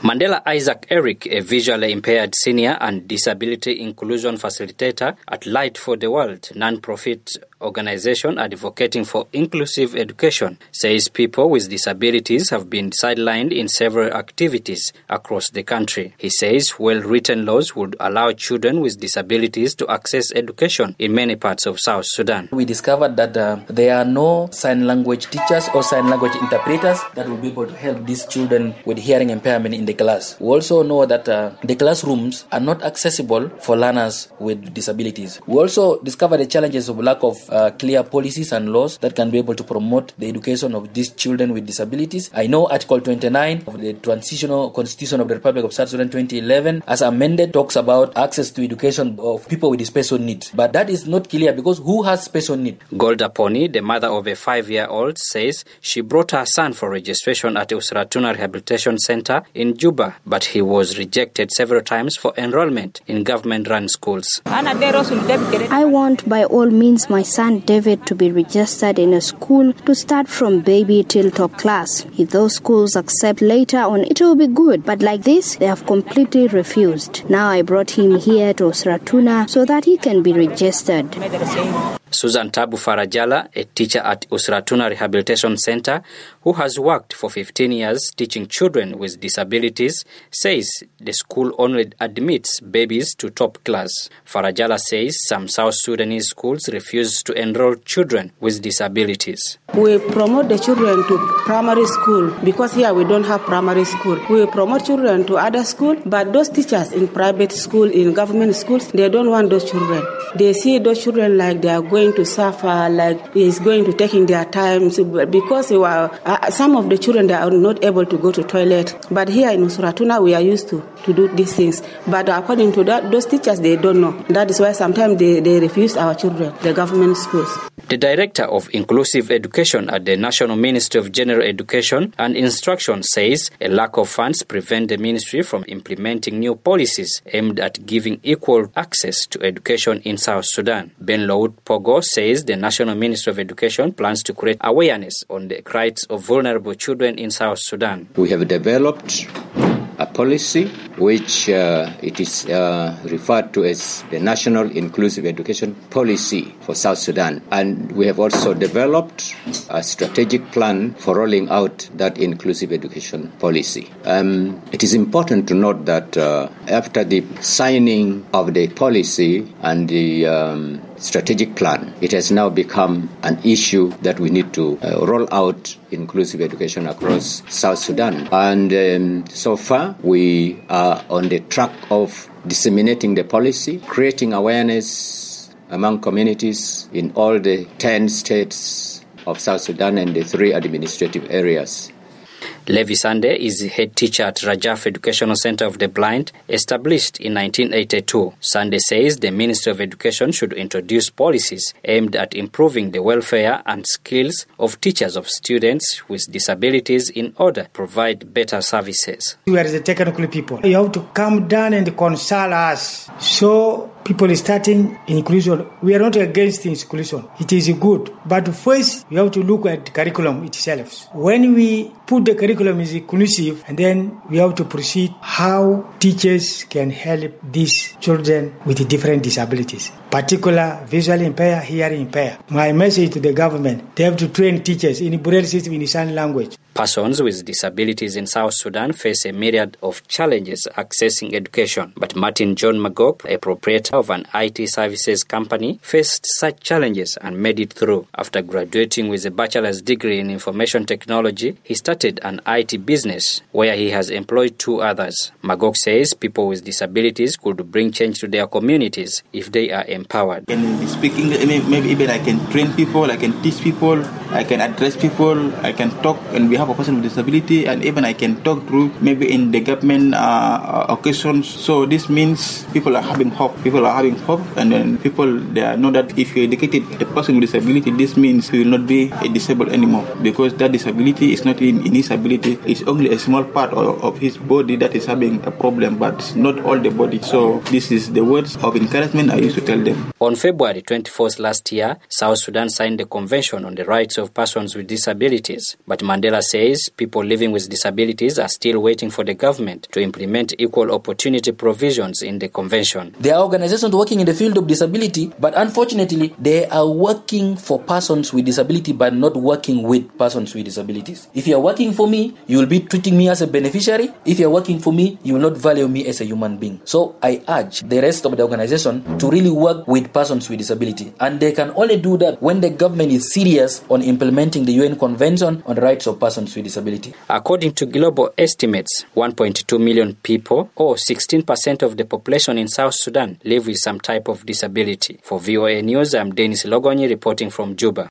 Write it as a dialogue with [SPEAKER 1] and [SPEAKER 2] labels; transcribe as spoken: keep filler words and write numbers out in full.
[SPEAKER 1] Mandela Isaac Eric, a visually impaired senior and disability inclusion facilitator at Light for the World, non-profit organization advocating for inclusive education, says people with disabilities have been sidelined in several activities across the country. He says well-written laws would allow children with disabilities to access education in many parts of South Sudan.
[SPEAKER 2] We discovered that uh, there are no sign language teachers or sign language interpreters that will be able to help these children with hearing impairment in the class. We also know that uh, the classrooms are not accessible for learners with disabilities. We also discovered the challenges of lack of uh, clear policies and laws that can be able to promote the education of these children with disabilities. I know Article twenty-nine of the Transitional Constitution of the Republic of South Sudan twenty eleven, as amended, talks about access to education of people with special needs. But that is not clear because who has special need?
[SPEAKER 1] Golda Pony, the mother of a five-year-old, says she brought her son for registration at Usratuna Rehabilitation Center in Juba, but he was rejected several times for enrollment in government-run schools.
[SPEAKER 3] I want by all means my son David to be registered in a school to start from baby till top class. If those schools accept later on, it will be good. But like this, they have completely refused. Now I brought him here to Usratuna so that he can be registered.
[SPEAKER 1] Susan Tabu Farajala, a teacher at Usratuna Rehabilitation Center, who has worked for fifteen years teaching children with disabilities, says the school only admits babies to top class. Farajala says some South Sudanese schools refuse to enroll children with disabilities.
[SPEAKER 4] We promote the children to primary school because here we don't have primary school. We promote children to other school, but those teachers in private school, in government schools, they don't want those children. They see those children like they are going to suffer, like it's going to taking their time, so because they were, uh, some of the children that are not able to go to toilet. But here in Usratuna, we are used to, to do these things. But according to that, those teachers, they don't know. That is why sometimes they, they refuse our children, the government schools.
[SPEAKER 1] The Director of Inclusive Education at the National Ministry of General Education and Instruction says a lack of funds prevent the ministry from implementing new policies aimed at giving equal access to education in South Sudan. Ben Loud Pogo says the National Ministry of Education plans to create awareness on the rights of vulnerable children in South Sudan.
[SPEAKER 5] We have developed a policy which uh, it is uh, referred to as the National Inclusive Education Policy for South Sudan. And we have also developed a strategic plan for rolling out that inclusive education policy. Um, it is important to note that uh, after the signing of the policy and the um, strategic plan, it has now become an issue that we need to uh, roll out inclusive education across South Sudan. And um, so far, we are on the track of disseminating the policy, creating awareness among communities in all the ten states of South Sudan and the three administrative areas.
[SPEAKER 1] Levi Sande is the head teacher at Rajaf Educational Center of the Blind, established in nineteen eighty-two. Sande says the Ministry of Education should introduce policies aimed at improving the welfare and skills of teachers of students with disabilities in order to provide better services.
[SPEAKER 6] We are the technical people. You have to come down and consult us. So people is starting inclusion. We are not against inclusion. It is good. But first, we have to look at the curriculum itself. When we put the curriculum is inclusive, and then we have to proceed how teachers can help these children with different disabilities, particular visually impaired, hearing impaired. My message to the government, they have to train teachers in Braille system in sign language.
[SPEAKER 1] Persons with disabilities in South Sudan face a myriad of challenges accessing education. But Martin John Magog, a proprietor of an I T services company, faced such challenges and made it through. After graduating with a bachelor's degree in information technology, he started an I T business where he has employed two others. Magog says people with disabilities could bring change to their communities if they are empowered.
[SPEAKER 7] I can speak English, maybe even I can train people, I can teach people, I can address people, I can talk, and we have a person with disability, and even I can talk through maybe in the government uh, occasions. So this means people are having hope. People are having hope, and then people they know that if you educated a person with disability, this means he will not be a disabled anymore, because that disability is not in, in his ability. It's only a small part of, of his body that is having a problem, but not all the body. So this is the words of encouragement I used to tell them.
[SPEAKER 1] On February twenty-fourth last year, South Sudan signed the Convention on the Rights of of persons with disabilities. But Mandela says people living with disabilities are still waiting for the government to implement equal opportunity provisions in the convention.
[SPEAKER 2] There are organizations working in the field of disability, but unfortunately, they are working for persons with disability but not working with persons with disabilities. If you are working for me, you will be treating me as a beneficiary. If you are working for me, you will not value me as a human being. So I urge the rest of the organization to really work with persons with disability. And they can only do that when the government is serious on implementing the U N Convention on the Rights of Persons with Disability.
[SPEAKER 1] According to global estimates, one point two million people, or sixteen percent of the population in South Sudan, live with some type of disability. For V O A News, I'm Dennis Logonyi reporting from Juba.